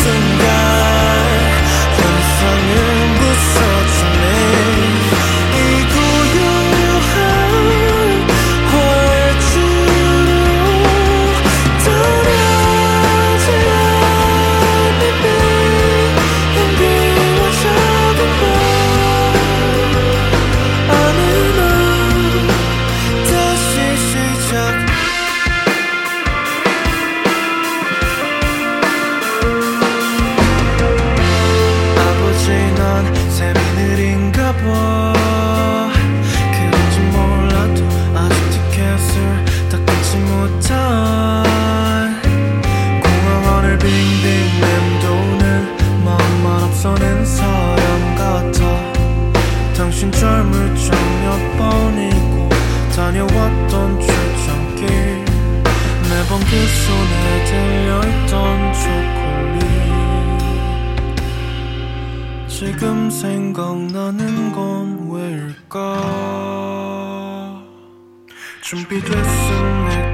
순간 현상은 부서지네. 이 고요한 활주로 떠나지 않는 향기와 작은 별 안에 넌 다시 시작. 아버지 넌 셈이 느린가 봐. 그런지 몰라도 아직 티켓을 다 끊지 못한 공항원을 빙빙 맴도는 마음만 앞서는 사람 같아. 당신 젊을 적 몇 번이고 다녀왔던 출장길, 매번 그 손에 들려있던 초콜릿 지금 생각나는 건 왜일까? 준비됐음 내